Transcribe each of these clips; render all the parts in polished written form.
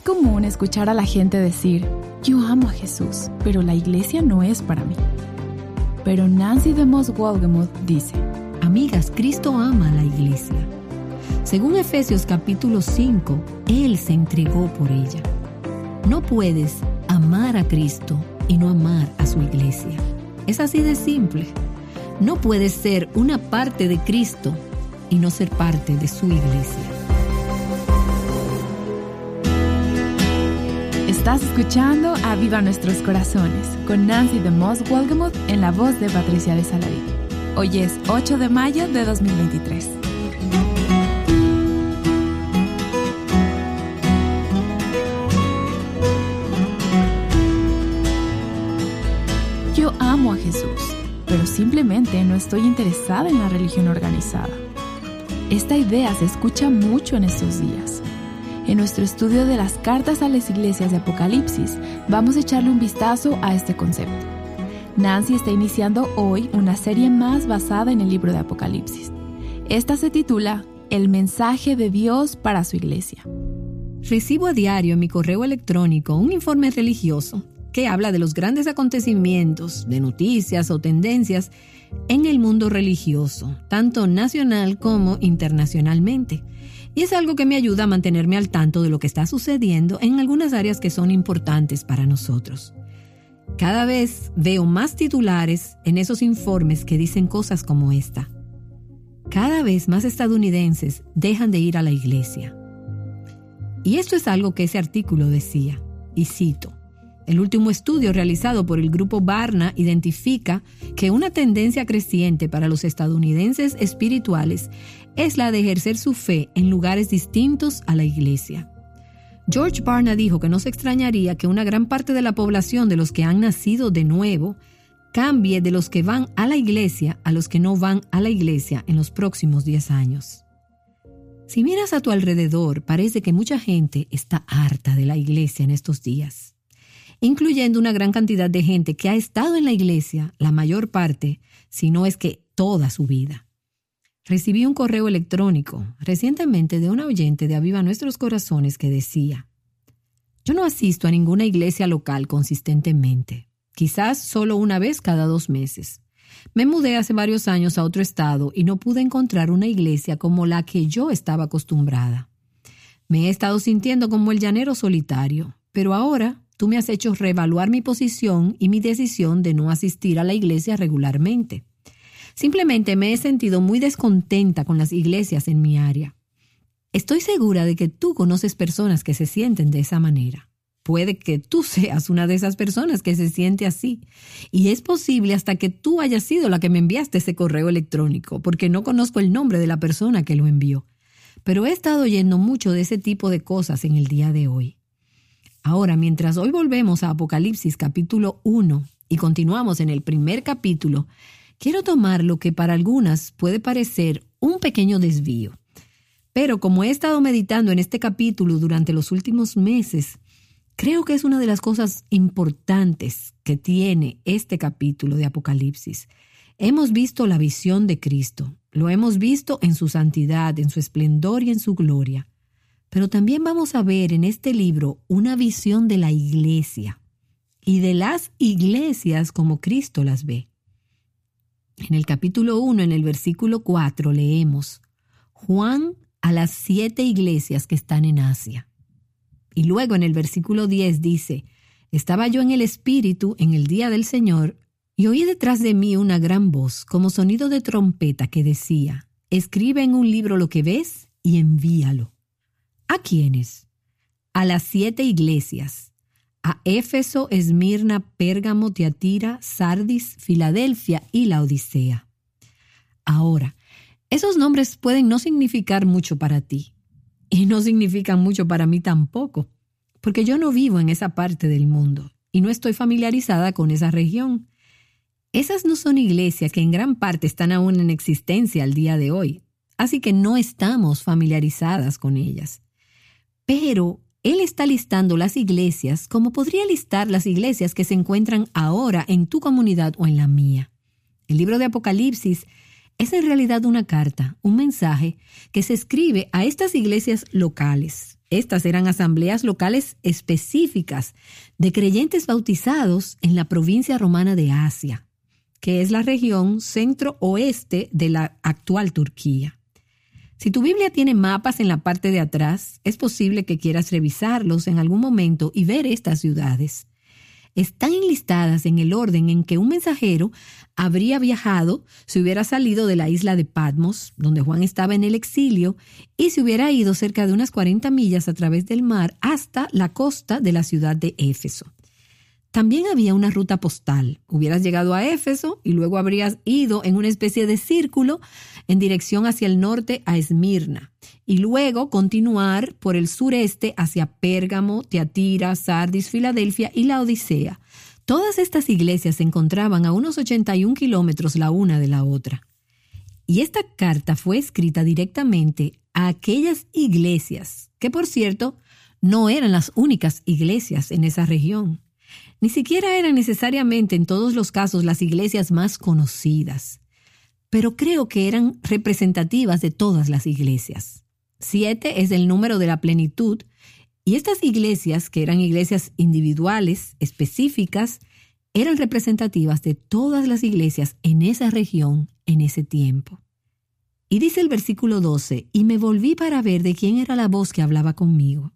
común escuchar a la gente decir, yo amo a Jesús, pero la iglesia no es para mí. Pero Nancy DeMoss Wolgemuth dice, amigas, Cristo ama a la iglesia. Según Efesios capítulo 5, Él se entregó por ella. No puedes amar a Cristo y no amar a su iglesia. Es así de simple. No puedes ser una parte de Cristo y no ser parte de su iglesia. Estás escuchando Aviva Nuestros Corazones con Nancy DeMoss Wolgemuth en la voz de Patricia de Salaví. Hoy es 8 de mayo de 2023. Yo amo a Jesús, pero simplemente no estoy interesada en la religión organizada. Esta idea se escucha mucho en estos días. En nuestro estudio de las cartas a las iglesias de Apocalipsis, vamos a echarle un vistazo a este concepto. Nancy está iniciando hoy una serie más basada en el libro de Apocalipsis. Esta se titula El mensaje de Dios para su iglesia. Recibo a diario en mi correo electrónico un informe religioso que habla de los grandes acontecimientos, de noticias o tendencias en el mundo religioso, tanto nacional como internacionalmente. Y es algo que me ayuda a mantenerme al tanto de lo que está sucediendo en algunas áreas que son importantes para nosotros. Cada vez veo más titulares en esos informes que dicen cosas como esta. Cada vez más estadounidenses dejan de ir a la iglesia. Y esto es algo que ese artículo decía, y cito. El último estudio realizado por el grupo Barna identifica que una tendencia creciente para los estadounidenses espirituales es la de ejercer su fe en lugares distintos a la iglesia. George Barna dijo que no se extrañaría que una gran parte de la población de los que han nacido de nuevo cambie de los que van a la iglesia a los que no van a la iglesia en los próximos 10 años. Si miras a tu alrededor, parece que mucha gente está harta de la iglesia en estos días, incluyendo una gran cantidad de gente que ha estado en la iglesia la mayor parte, si no es que toda su vida. Recibí un correo electrónico recientemente de una oyente de Aviva Nuestros Corazones que decía: yo no asisto a ninguna iglesia local consistentemente, quizás solo una vez cada 2 meses. Me mudé hace varios años a otro estado y no pude encontrar una iglesia como la que yo estaba acostumbrada. Me he estado sintiendo como el llanero solitario, pero ahora tú me has hecho reevaluar mi posición y mi decisión de no asistir a la iglesia regularmente. Simplemente me he sentido muy descontenta con las iglesias en mi área. Estoy segura de que tú conoces personas que se sienten de esa manera. Puede que tú seas una de esas personas que se siente así. Y es posible hasta que tú hayas sido la que me enviaste ese correo electrónico, porque no conozco el nombre de la persona que lo envió. Pero he estado oyendo mucho de ese tipo de cosas en el día de hoy. Ahora, mientras hoy volvemos a Apocalipsis capítulo 1 y continuamos en el primer capítulo, quiero tomar lo que para algunas puede parecer un pequeño desvío. Pero como he estado meditando en este capítulo durante los últimos meses, creo que es una de las cosas importantes que tiene este capítulo de Apocalipsis. Hemos visto la visión de Cristo, lo hemos visto en su santidad, en su esplendor y en su gloria. Pero también vamos a ver en este libro una visión de la iglesia y de las iglesias como Cristo las ve. En el capítulo 1, en el versículo 4, leemos: Juan a las 7 iglesias que están en Asia. Y luego en el versículo 10 dice: estaba yo en el Espíritu en el día del Señor, y oí detrás de mí una gran voz, como sonido de trompeta, que decía: escribe en un libro lo que ves y envíalo. ¿A quiénes? A las 7 iglesias. A Éfeso, Esmirna, Pérgamo, Tiatira, Sardis, Filadelfia y Laodicea. Ahora, esos nombres pueden no significar mucho para ti. Y no significan mucho para mí tampoco, porque yo no vivo en esa parte del mundo y no estoy familiarizada con esa región. Esas no son iglesias que en gran parte están aún en existencia al día de hoy, así que no estamos familiarizadas con ellas. Pero Él está listando las iglesias como podría listar las iglesias que se encuentran ahora en tu comunidad o en la mía. El libro de Apocalipsis es en realidad una carta, un mensaje que se escribe a estas iglesias locales, Estas eran asambleas locales específicas de creyentes bautizados en la provincia romana de Asia, que es la región centro-oeste de la actual Turquía. Si tu Biblia tiene mapas en la parte de atrás, es posible que quieras revisarlos en algún momento y ver estas ciudades. Están enlistadas en el orden en que un mensajero habría viajado si hubiera salido de la isla de Patmos, donde Juan estaba en el exilio, y se hubiera ido cerca de unas 40 millas a través del mar hasta la costa de la ciudad de Éfeso. También había una ruta postal. Hubieras llegado a Éfeso y luego habrías ido en una especie de círculo en dirección hacia el norte a Esmirna y luego continuar por el sureste hacia Pérgamo, Tiatira, Sardis, Filadelfia y la Odisea. Todas estas iglesias se encontraban a unos 81 kilómetros la una de la otra. Y esta carta fue escrita directamente a aquellas iglesias, que por cierto no eran las únicas iglesias en esa región. Ni siquiera eran necesariamente en todos los casos las iglesias más conocidas, pero creo que eran representativas de todas las iglesias. 7 es el número de la plenitud, y estas iglesias, que eran iglesias individuales, específicas, eran representativas de todas las iglesias en esa región, en ese tiempo. Y dice el versículo 12, y me volví para ver de quién era la voz que hablaba conmigo.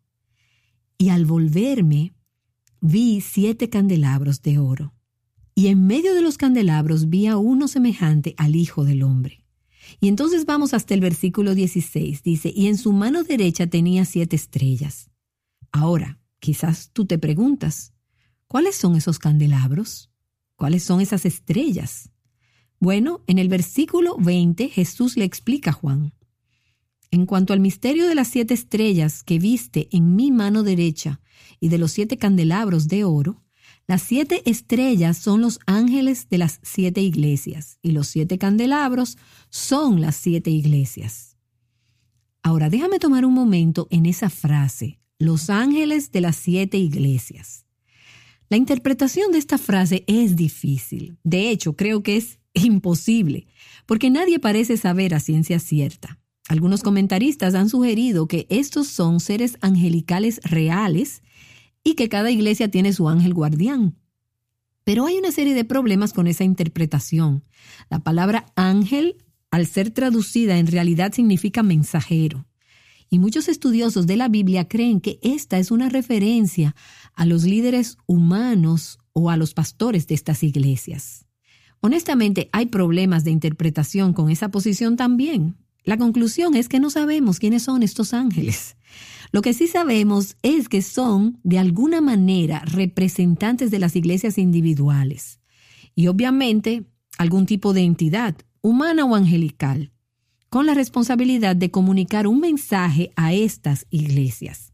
Y al volverme, vi 7 candelabros de oro, y en medio de los candelabros vi a uno semejante al Hijo del Hombre. Y entonces vamos hasta el versículo 16, dice, y en su mano derecha tenía 7 estrellas. Ahora, quizás tú te preguntas, ¿cuáles son esos candelabros? ¿Cuáles son esas estrellas? Bueno, en el versículo 20 Jesús le explica a Juan. En cuanto al misterio de las 7 estrellas que viste en mi mano derecha y de los 7 candelabros de oro, las 7 estrellas son los ángeles de las 7 iglesias y los 7 candelabros son las 7 iglesias. Ahora déjame tomar un momento en esa frase, los ángeles de las 7 iglesias. La interpretación de esta frase es difícil. De hecho, creo que es imposible, porque nadie parece saber a ciencia cierta. Algunos comentaristas han sugerido que estos son seres angelicales reales y que cada iglesia tiene su ángel guardián. Pero hay una serie de problemas con esa interpretación. La palabra ángel, al ser traducida, en realidad significa mensajero. Y muchos estudiosos de la Biblia creen que esta es una referencia a los líderes humanos o a los pastores de estas iglesias. Honestamente, hay problemas de interpretación con esa posición también. La conclusión es que no sabemos quiénes son estos ángeles. Lo que sí sabemos es que son, de alguna manera, representantes de las iglesias individuales. Y obviamente, algún tipo de entidad, humana o angelical, con la responsabilidad de comunicar un mensaje a estas iglesias.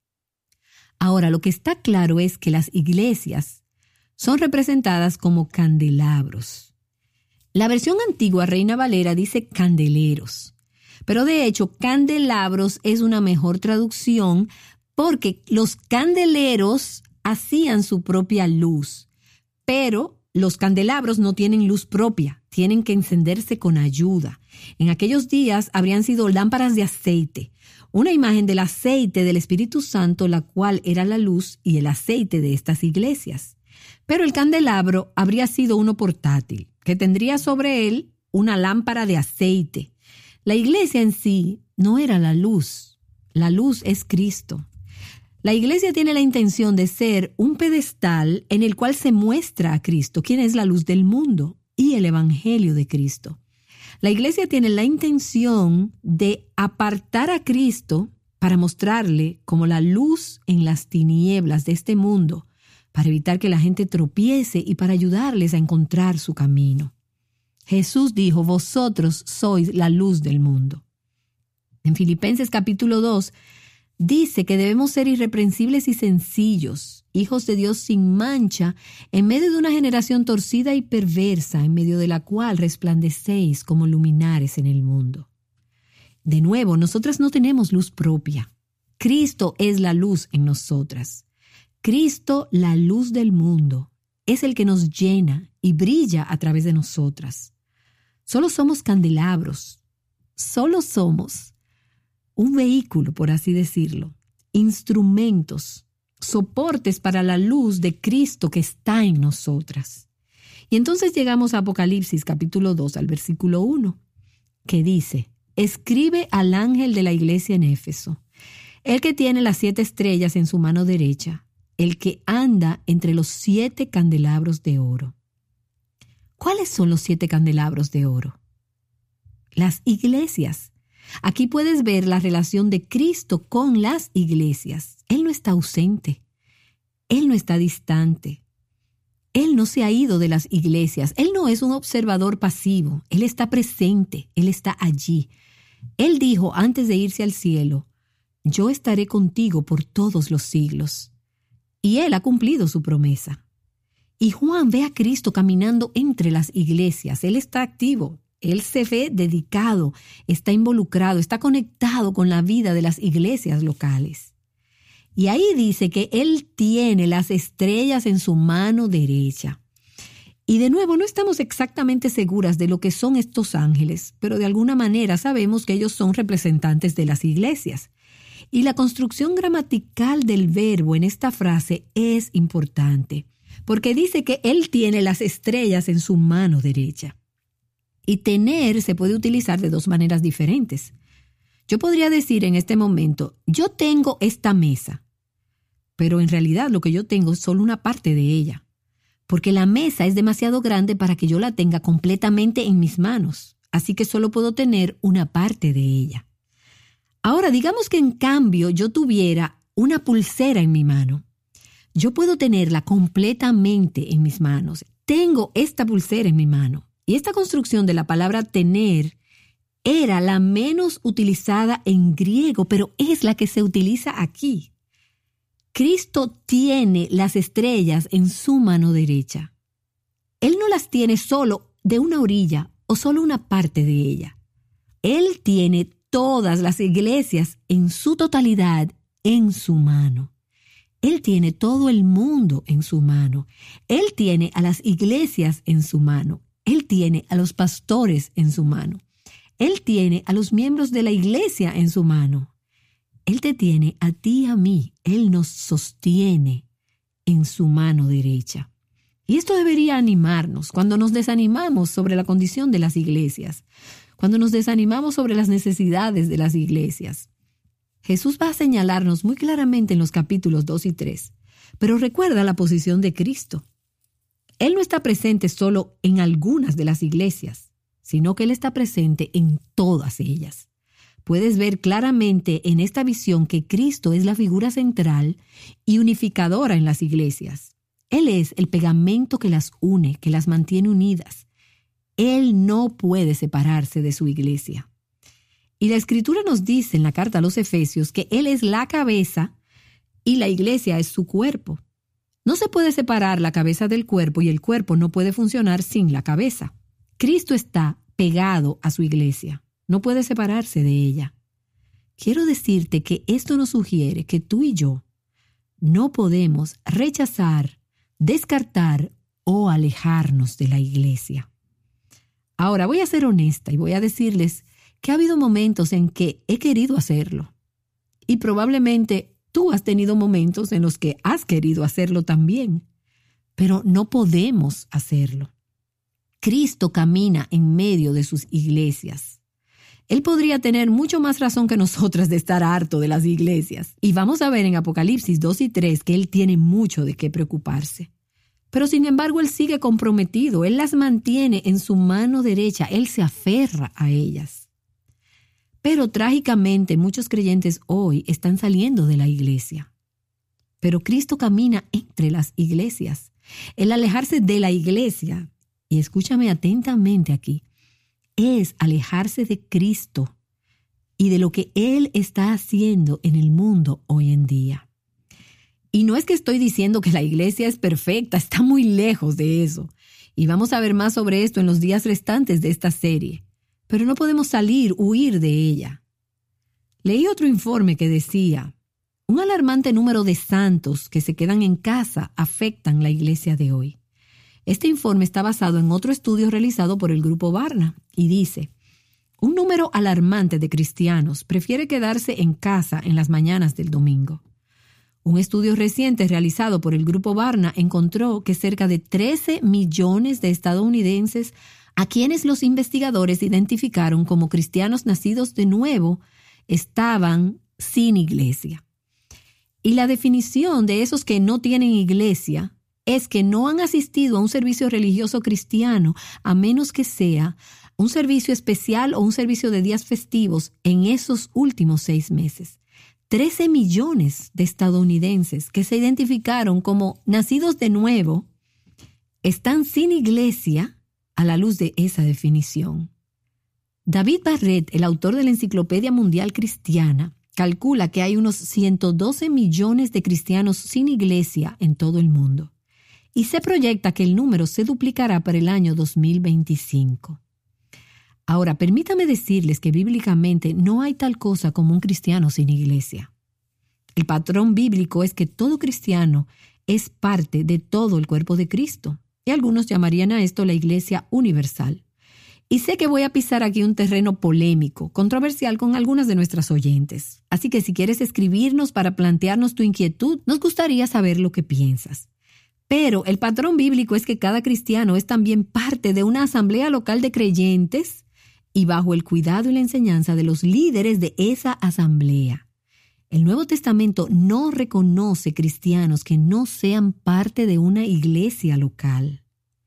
Ahora, lo que está claro es que las iglesias son representadas como candelabros. La versión antigua Reina Valera dice candeleros. Pero de hecho, candelabros es una mejor traducción porque los candeleros hacían su propia luz, pero los candelabros no tienen luz propia, tienen que encenderse con ayuda. En aquellos días habrían sido lámparas de aceite, una imagen del aceite del Espíritu Santo, la cual era la luz y el aceite de estas iglesias. Pero el candelabro habría sido uno portátil, que tendría sobre él una lámpara de aceite. La iglesia en sí no era la luz es Cristo. La iglesia tiene la intención de ser un pedestal en el cual se muestra a Cristo, quien es la luz del mundo, y el evangelio de Cristo. La iglesia tiene la intención de apartar a Cristo para mostrarle como la luz en las tinieblas de este mundo, para evitar que la gente tropiece y para ayudarles a encontrar su camino. Jesús dijo, vosotros sois la luz del mundo. En Filipenses capítulo 2 dice que debemos ser irreprensibles y sencillos, hijos de Dios sin mancha, en medio de una generación torcida y perversa, en medio de la cual resplandecéis como luminares en el mundo. De nuevo, nosotras no tenemos luz propia. Cristo es la luz en nosotras. Cristo, la luz del mundo, es el que nos llena y brilla a través de nosotras. Solo somos candelabros. Solo somos un vehículo, por así decirlo. instrumentos, soportes para la luz de Cristo que está en nosotras. Y entonces llegamos a Apocalipsis capítulo 2 al versículo 1, que dice: escribe al ángel de la iglesia en Éfeso, el que tiene las 7 estrellas en su mano derecha, el que anda entre los 7 candelabros de oro. ¿Cuáles son los 7 candelabros de oro? Las iglesias. Aquí puedes ver la relación de Cristo con las iglesias. Él no está ausente. Él no está distante. Él no se ha ido de las iglesias. Él no es un observador pasivo. Él está presente. Él está allí. Él dijo antes de irse al cielo: yo estaré contigo por todos los siglos. Y Él ha cumplido su promesa. Y Juan ve a Cristo caminando entre las iglesias. Él está activo. Él se ve dedicado, está involucrado, está conectado con la vida de las iglesias locales. Y ahí dice que Él tiene las estrellas en su mano derecha. Y de nuevo, no estamos exactamente seguras de lo que son estos ángeles, pero de alguna manera sabemos que ellos son representantes de las iglesias. Y la construcción gramatical del verbo en esta frase es importante, porque dice que Él tiene las estrellas en su mano derecha. Y tener se puede utilizar de 2 maneras diferentes. Yo podría decir en este momento: yo tengo esta mesa, pero en realidad lo que yo tengo es solo una parte de ella, porque la mesa es demasiado grande para que yo la tenga completamente en mis manos, así que solo puedo tener una parte de ella. Ahora, digamos que en cambio yo tuviera una pulsera en mi mano. Yo puedo tenerla completamente en mis manos. Tengo esta pulsera en mi mano. Y esta construcción de la palabra tener era la menos utilizada en griego, pero es la que se utiliza aquí. Cristo tiene las estrellas en su mano derecha. Él no las tiene solo de una orilla o solo una parte de ella. Él tiene todas las iglesias en su totalidad en su mano. Él tiene todo el mundo en su mano. Él tiene a las iglesias en su mano. Él tiene a los pastores en su mano. Él tiene a los miembros de la iglesia en su mano. Él te tiene a ti y a mí. Él nos sostiene en su mano derecha. Y esto debería animarnos cuando nos desanimamos sobre la condición de las iglesias, cuando nos desanimamos sobre las necesidades de las iglesias. Jesús va a señalarnos muy claramente en los capítulos 2 y 3, pero recuerda la posición de Cristo. Él no está presente solo en algunas de las iglesias, sino que Él está presente en todas ellas. Puedes ver claramente en esta visión que Cristo es la figura central y unificadora en las iglesias. Él es el pegamento que las une, que las mantiene unidas. Él no puede separarse de su iglesia. Y la Escritura nos dice en la carta a los Efesios que Él es la cabeza y la iglesia es su cuerpo. No se puede separar la cabeza del cuerpo y el cuerpo no puede funcionar sin la cabeza. Cristo está pegado a su iglesia. No puede separarse de ella. Quiero decirte que esto nos sugiere que tú y yo no podemos rechazar, descartar o alejarnos de la iglesia. Ahora voy a ser honesta y voy a decirles que ha habido momentos en que he querido hacerlo. Y probablemente tú has tenido momentos en los que has querido hacerlo también, pero no podemos hacerlo. Cristo camina en medio de sus iglesias. Él podría tener mucho más razón que nosotras de estar harto de las iglesias. Y vamos a ver en Apocalipsis 2 y 3 que Él tiene mucho de qué preocuparse. Pero sin embargo, Él sigue comprometido. Él las mantiene en su mano derecha. Él se aferra a ellas. Pero trágicamente muchos creyentes hoy están saliendo de la iglesia. Pero Cristo camina entre las iglesias. El alejarse de la iglesia, y escúchame atentamente aquí, es alejarse de Cristo y de lo que Él está haciendo en el mundo hoy en día. Y no es que estoy diciendo que la iglesia es perfecta, está muy lejos de eso. Y vamos a ver más sobre esto en los días restantes de esta serie. Pero no podemos huir de ella. Leí otro informe que decía: un alarmante número de santos que se quedan en casa afectan la iglesia de hoy. Este informe está basado en otro estudio realizado por el Grupo Barna y dice: Un número alarmante de cristianos prefiere quedarse en casa en las mañanas del domingo. Un estudio reciente realizado por el Grupo Barna encontró que cerca de 13 millones de estadounidenses a quienes los investigadores identificaron como cristianos nacidos de nuevo estaban sin iglesia. Y la definición de esos que no tienen iglesia es que no han asistido a un servicio religioso cristiano, a menos que sea un servicio especial o un servicio de días festivos en esos últimos 6 meses. 13 millones de estadounidenses que se identificaron como nacidos de nuevo están sin iglesia a la luz de esa definición. David Barrett, el autor de la Enciclopedia Mundial Cristiana, calcula que hay unos 112 millones de cristianos sin iglesia en todo el mundo. Y se proyecta que el número se duplicará para el año 2025. Ahora, permítame decirles que bíblicamente no hay tal cosa como un cristiano sin iglesia. El patrón bíblico es que todo cristiano es parte de todo el cuerpo de Cristo, y algunos llamarían a esto la Iglesia Universal. Y sé que voy a pisar aquí un terreno polémico, controversial con algunas de nuestras oyentes. Así que si quieres escribirnos para plantearnos tu inquietud, nos gustaría saber lo que piensas. Pero el patrón bíblico es que cada cristiano es también parte de una asamblea local de creyentes y bajo el cuidado y la enseñanza de los líderes de esa asamblea. El Nuevo Testamento no reconoce cristianos que no sean parte de una iglesia local.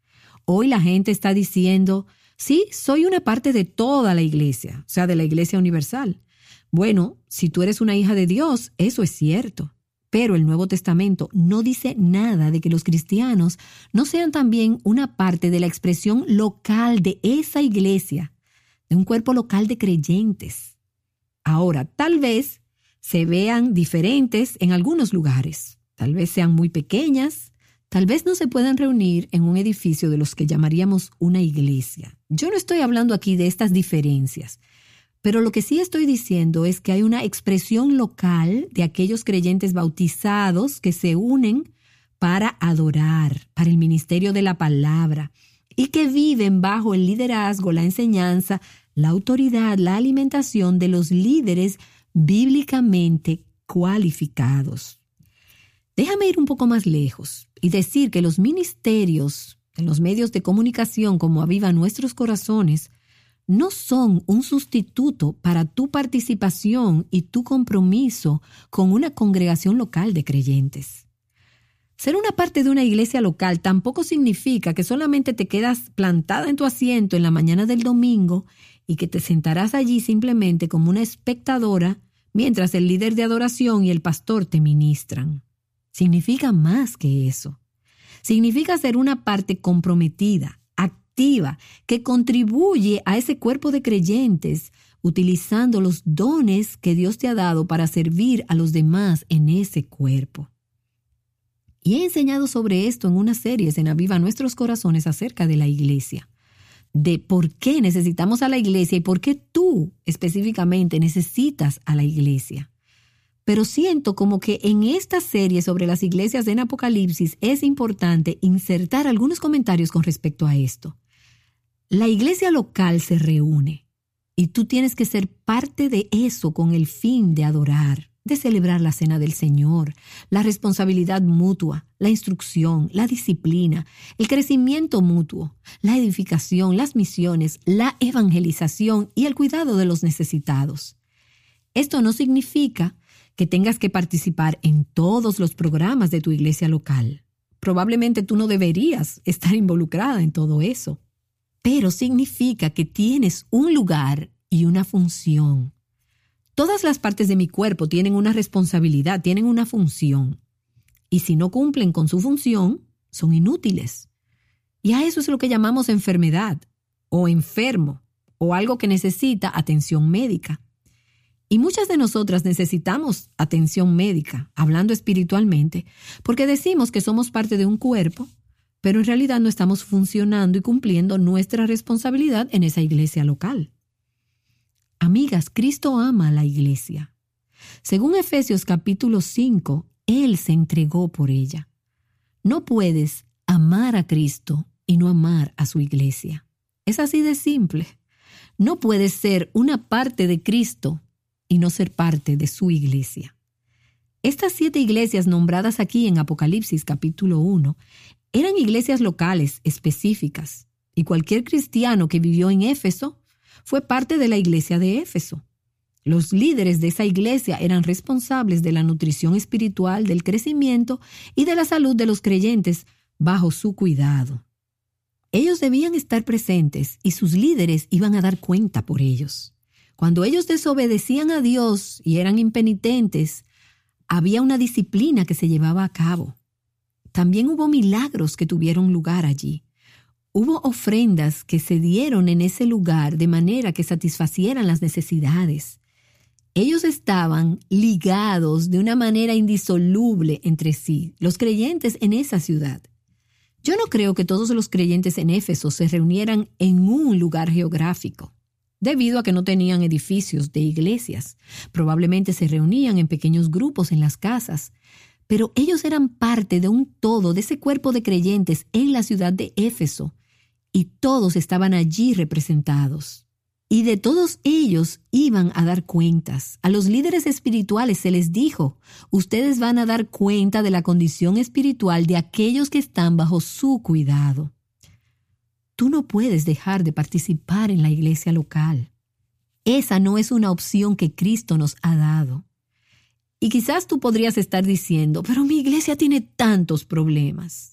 Hoy la gente está diciendo, sí, soy una parte de toda la iglesia, o sea, de la Iglesia Universal. Bueno, si tú eres una hija de Dios, eso es cierto. Pero el Nuevo Testamento no dice nada de que los cristianos no sean también una parte de la expresión local de esa iglesia, de un cuerpo local de creyentes. Ahora, tal vez se vean diferentes en algunos lugares, tal vez sean muy pequeñas, tal vez no se puedan reunir en un edificio de los que llamaríamos una iglesia. Yo no estoy hablando aquí de estas diferencias, pero lo que sí estoy diciendo es que hay una expresión local de aquellos creyentes bautizados que se unen para adorar, para el ministerio de la palabra, y que viven bajo el liderazgo, la enseñanza, la autoridad, la alimentación de los líderes bíblicamente cualificados. Déjame ir un poco más lejos y decir que los ministerios en los medios de comunicación como Aviva Nuestros Corazones no son un sustituto para tu participación y tu compromiso con una congregación local de creyentes. Ser una parte de una iglesia local tampoco significa que solamente te quedas plantada en tu asiento en la mañana del domingo y que te sentarás allí simplemente como una espectadora mientras el líder de adoración y el pastor te ministran. Significa más que eso. Significa ser una parte comprometida, activa, que contribuye a ese cuerpo de creyentes utilizando los dones que Dios te ha dado para servir a los demás en ese cuerpo. Y he enseñado sobre esto en unas series en Aviva Nuestros Corazones acerca de la iglesia, de por qué necesitamos a la iglesia y por qué tú específicamente necesitas a la iglesia. Pero siento como que en esta serie sobre las iglesias en Apocalipsis es importante insertar algunos comentarios con respecto a esto. La iglesia local se reúne y tú tienes que ser parte de eso con el fin de adorar, de celebrar la cena del Señor, la responsabilidad mutua, la instrucción, la disciplina, el crecimiento mutuo, la edificación, las misiones, la evangelización y el cuidado de los necesitados. Esto no significa que tengas que participar en todos los programas de tu iglesia local. Probablemente tú no deberías estar involucrada en todo eso, pero significa que tienes un lugar y una función. Todas las partes de mi cuerpo tienen una responsabilidad, tienen una función. Y si no cumplen con su función, son inútiles. Y a eso es lo que llamamos enfermedad, o enfermo, o algo que necesita atención médica. Y muchas de nosotras necesitamos atención médica, hablando espiritualmente, porque decimos que somos parte de un cuerpo, pero en realidad no estamos funcionando y cumpliendo nuestra responsabilidad en esa iglesia local. Amigas, Cristo ama a la iglesia. Según Efesios capítulo 5, Él se entregó por ella. No puedes amar a Cristo y no amar a su iglesia. Es así de simple. No puedes ser una parte de Cristo y no ser parte de su iglesia. Estas 7 iglesias nombradas aquí en Apocalipsis capítulo 1 eran iglesias locales específicas, y cualquier cristiano que vivió en Éfeso fue parte de la iglesia de Éfeso. Los líderes de esa iglesia eran responsables de la nutrición espiritual, del crecimiento y de la salud de los creyentes bajo su cuidado. Ellos debían estar presentes y sus líderes iban a dar cuenta por ellos. Cuando ellos desobedecían a Dios y eran impenitentes, había una disciplina que se llevaba a cabo. También hubo milagros que tuvieron lugar allí. Hubo ofrendas que se dieron en ese lugar de manera que satisfacieran las necesidades. Ellos estaban ligados de una manera indisoluble entre sí, los creyentes en esa ciudad. Yo no creo que todos los creyentes en Éfeso se reunieran en un lugar geográfico, debido a que no tenían edificios de iglesias. Probablemente se reunían en pequeños grupos en las casas, pero ellos eran parte de un todo, de ese cuerpo de creyentes en la ciudad de Éfeso, y todos estaban allí representados. Y de todos ellos iban a dar cuentas. A los líderes espirituales se les dijo, ustedes van a dar cuenta de la condición espiritual de aquellos que están bajo su cuidado. Tú no puedes dejar de participar en la iglesia local. Esa no es una opción que Cristo nos ha dado. Y quizás tú podrías estar diciendo, pero mi iglesia tiene tantos problemas.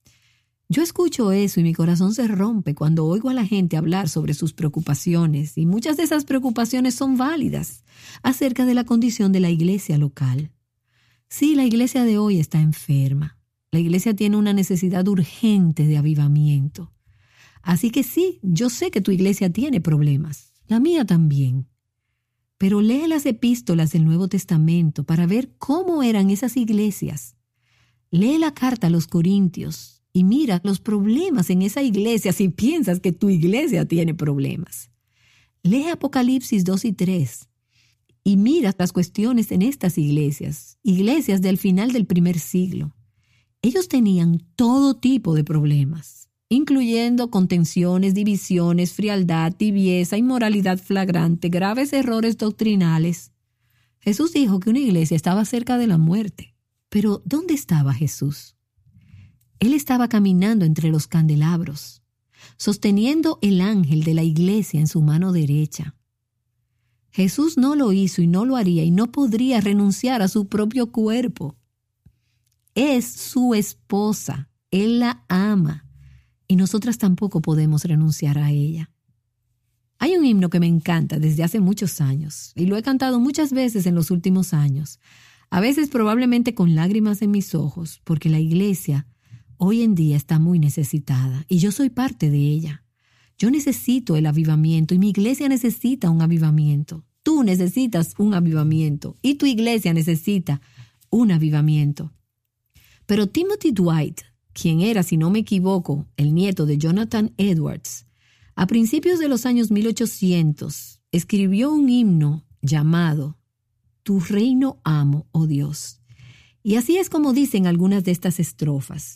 Yo escucho eso y mi corazón se rompe cuando oigo a la gente hablar sobre sus preocupaciones, y muchas de esas preocupaciones son válidas acerca de la condición de la iglesia local. Sí, la iglesia de hoy está enferma. La iglesia tiene una necesidad urgente de avivamiento. Así que sí, yo sé que tu iglesia tiene problemas, la mía también. Pero lee las epístolas del Nuevo Testamento para ver cómo eran esas iglesias. Lee la carta a los Corintios y mira los problemas en esa iglesia si piensas que tu iglesia tiene problemas. Lee Apocalipsis 2 y 3 y mira las cuestiones en estas iglesias del final del primer siglo. Ellos tenían todo tipo de problemas, incluyendo contenciones, divisiones, frialdad, tibieza, inmoralidad flagrante, graves errores doctrinales. Jesús dijo que una iglesia estaba cerca de la muerte. Pero ¿dónde estaba Jesús? Él estaba caminando entre los candelabros, sosteniendo el ángel de la iglesia en su mano derecha. Jesús no lo hizo y no lo haría y no podría renunciar a su propio cuerpo. Es su esposa, Él la ama y nosotras tampoco podemos renunciar a ella. Hay un himno que me encanta desde hace muchos años y lo he cantado muchas veces en los últimos años, a veces probablemente con lágrimas en mis ojos, porque la iglesia hoy en día está muy necesitada y yo soy parte de ella. Yo necesito el avivamiento y mi iglesia necesita un avivamiento. Tú necesitas un avivamiento y tu iglesia necesita un avivamiento. Pero Timothy Dwight, quien era, si no me equivoco, el nieto de Jonathan Edwards, a principios de los años 1800 escribió un himno llamado Tu reino amo, oh Dios. Y así es como dicen algunas de estas estrofas.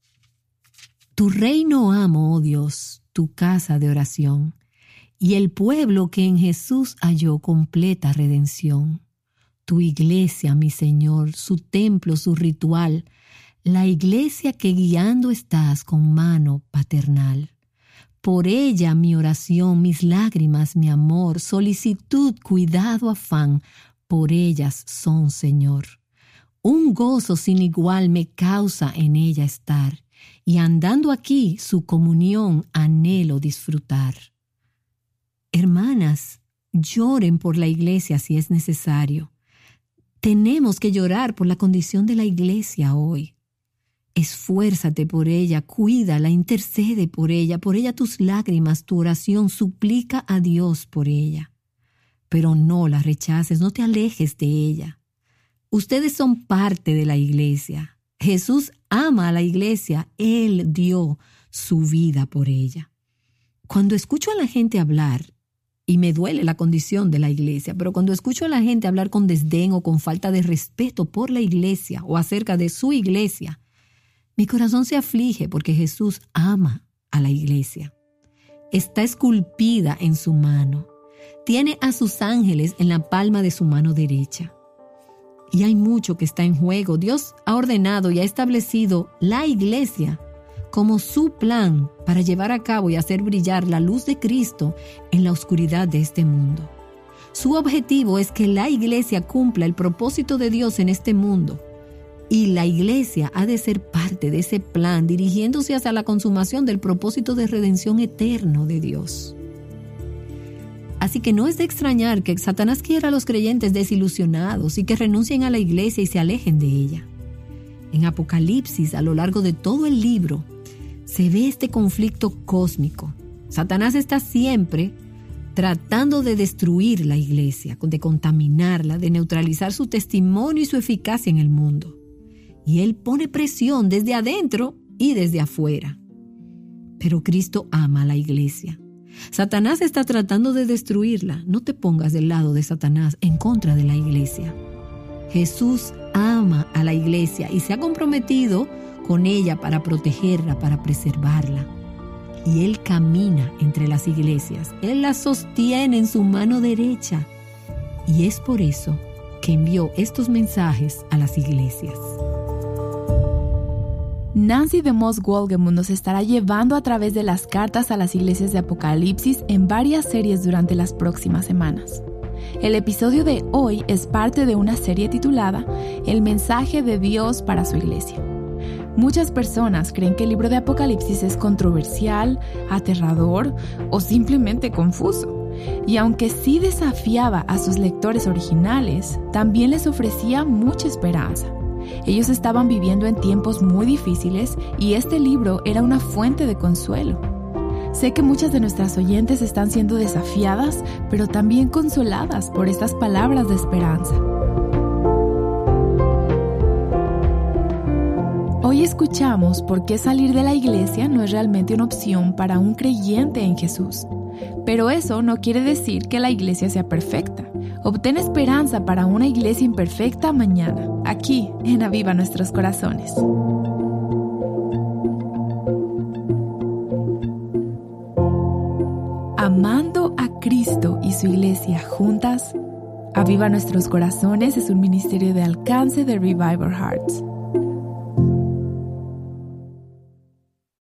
Tu reino amo, oh Dios, tu casa de oración, y el pueblo que en Jesús halló completa redención. Tu iglesia, mi Señor, su templo, su ritual, la iglesia que guiando estás con mano paternal. Por ella mi oración, mis lágrimas, mi amor, solicitud, cuidado, afán, por ellas son, Señor. Un gozo sin igual me causa en ella estar, y andando aquí su comunión anhelo disfrutar. Hermanas, lloren por la iglesia si es necesario. Tenemos que llorar por la condición de la iglesia hoy. Esfuérzate por ella, cuídala, intercede por ella tus lágrimas, tu oración, suplica a Dios por ella. Pero no la rechaces, no te alejes de ella. Ustedes son parte de la iglesia. Jesús ama a la iglesia, Él dio su vida por ella. Cuando escucho a la gente hablar, y me duele la condición de la iglesia, pero cuando escucho a la gente hablar con desdén o con falta de respeto por la iglesia o acerca de su iglesia, mi corazón se aflige porque Jesús ama a la iglesia. está esculpida en su mano. Tiene a sus ángeles en la palma de su mano derecha. Y hay mucho que está en juego. Dios ha ordenado y ha establecido la iglesia como su plan para llevar a cabo y hacer brillar la luz de Cristo en la oscuridad de este mundo. Su objetivo es que la iglesia cumpla el propósito de Dios en este mundo. Y la iglesia ha de ser parte de ese plan, dirigiéndose hacia la consumación del propósito de redención eterno de Dios. Así que no es de extrañar que Satanás quiera a los creyentes desilusionados y que renuncien a la iglesia y se alejen de ella. En Apocalipsis, a lo largo de todo el libro, se ve este conflicto cósmico. Satanás está siempre tratando de destruir la iglesia, de contaminarla, de neutralizar su testimonio y su eficacia en el mundo. Y él pone presión desde adentro y desde afuera. Pero Cristo ama a la iglesia. Satanás está tratando de destruirla. No te pongas del lado de Satanás en contra de la iglesia. Jesús ama a la iglesia y se ha comprometido con ella para protegerla, para preservarla. Y Él camina entre las iglesias. Él las sostiene en su mano derecha. Y es por eso que envió estos mensajes a las iglesias. Nancy DeMoss Wolgemuth nos estará llevando a través de las cartas a las iglesias de Apocalipsis en varias series durante las próximas semanas. El episodio de hoy es parte de una serie titulada El mensaje de Dios para su iglesia. Muchas personas creen que el libro de Apocalipsis es controversial, aterrador o simplemente confuso. Y aunque sí desafiaba a sus lectores originales, también les ofrecía mucha esperanza. Ellos estaban viviendo en tiempos muy difíciles y este libro era una fuente de consuelo. Sé que muchas de nuestras oyentes están siendo desafiadas, pero también consoladas por estas palabras de esperanza. Hoy escuchamos por qué salir de la iglesia no es realmente una opción para un creyente en Jesús. Pero eso no quiere decir que la iglesia sea perfecta. Obtén esperanza para una iglesia imperfecta mañana, aquí en Aviva Nuestros Corazones. Amando a Cristo y su iglesia juntas, Aviva Nuestros Corazones es un ministerio de alcance de Revival Hearts.